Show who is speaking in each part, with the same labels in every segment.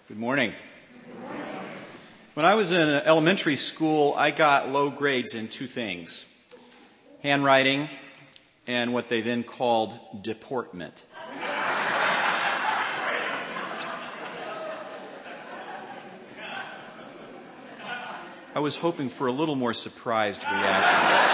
Speaker 1: Good morning. When I was in elementary school, I got low grades in two things: handwriting and what they then called deportment. I was hoping for a little more surprised reaction.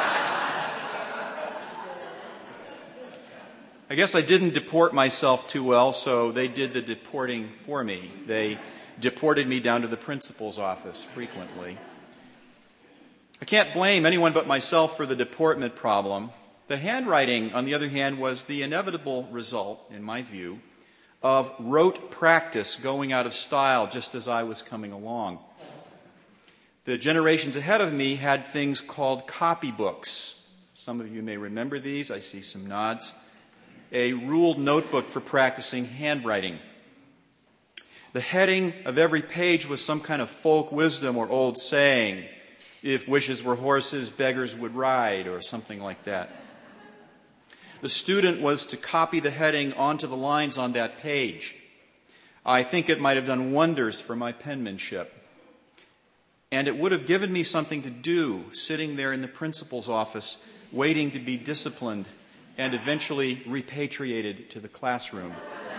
Speaker 1: I guess I didn't deport myself too well, so they did the deporting for me. They deported me down to the principal's office frequently. I can't blame anyone but myself for the deportment problem. The handwriting, on the other hand, was the inevitable result, in my view, of rote practice going out of style just as I was coming along. The generations ahead of me had things called copybooks. Some of you may remember these. I see some nods. A ruled notebook for practicing handwriting. The heading of every page was some kind of folk wisdom or old saying. If wishes were horses, beggars would ride, or something like that. The student was to copy the heading onto the lines on that page. I think it might have done wonders for my penmanship. And it would have given me something to do, sitting there in the principal's office, waiting to be disciplined and eventually repatriated to the classroom.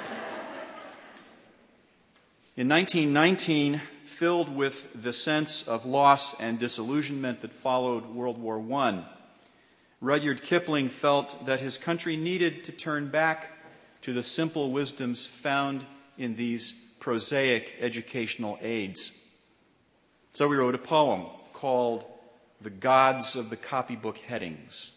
Speaker 1: In 1919, filled with the sense of loss and disillusionment that followed World War I, Rudyard Kipling felt that his country needed to turn back to the simple wisdoms found in these prosaic educational aids. So he wrote a poem called The Gods of the Copybook Headings.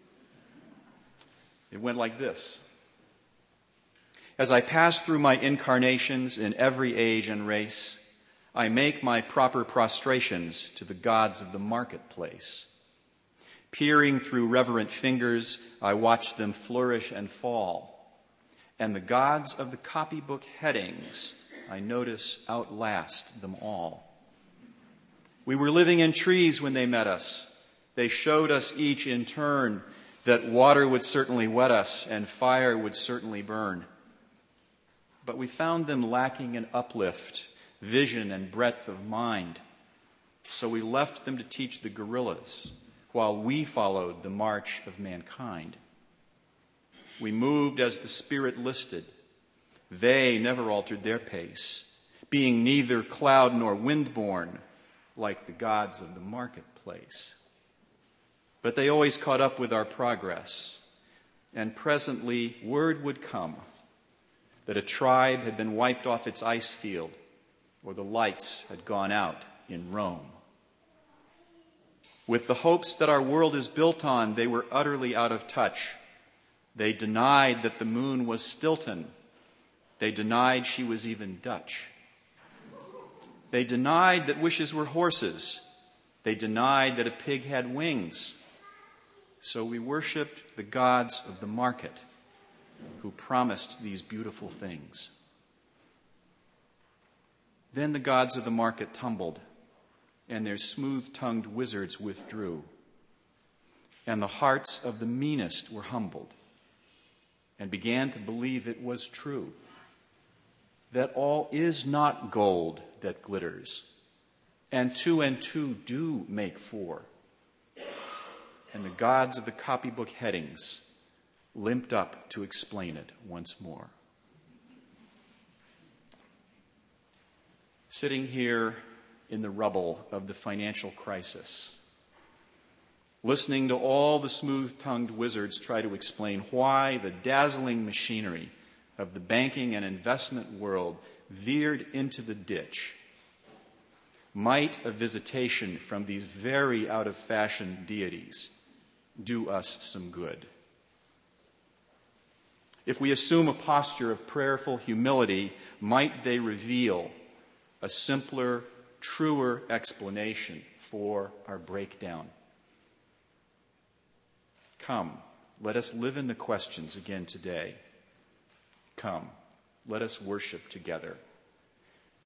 Speaker 1: It went like this. As I pass through my incarnations in every age and race, I make my proper prostrations to the gods of the marketplace. Peering through reverent fingers, I watch them flourish and fall. And the gods of the copybook headings, I notice, outlast them all. We were living in trees when they met us. They showed us each in turn that water would certainly wet us and fire would certainly burn. But we found them lacking in uplift, vision, and breadth of mind. So we left them to teach the gorillas while we followed the march of mankind. We moved as the Spirit listed. They never altered their pace, being neither cloud nor wind-born like the gods of the marketplace. But they always caught up with our progress, and presently word would come that a tribe had been wiped off its ice field, or the lights had gone out in Rome. With the hopes that our world is built on, they were utterly out of touch. They denied that the moon was Stilton. They denied she was even Dutch. They denied that wishes were horses. They denied that a pig had wings. So we worshipped the gods of the market who promised these beautiful things. Then the gods of the market tumbled, and their smooth-tongued wizards withdrew. And the hearts of the meanest were humbled and began to believe it was true, that all is not gold that glitters, and two do make four. And the gods of the copybook headings limped up to explain it once more. Sitting here in the rubble of the financial crisis, listening to all the smooth-tongued wizards try to explain why the dazzling machinery of the banking and investment world veered into the ditch, might a visitation from these very out-of-fashion deities do us some good. If we assume a posture of prayerful humility, might they reveal a simpler, truer explanation for our breakdown? Come, let us live in the questions again today. Come, let us worship together.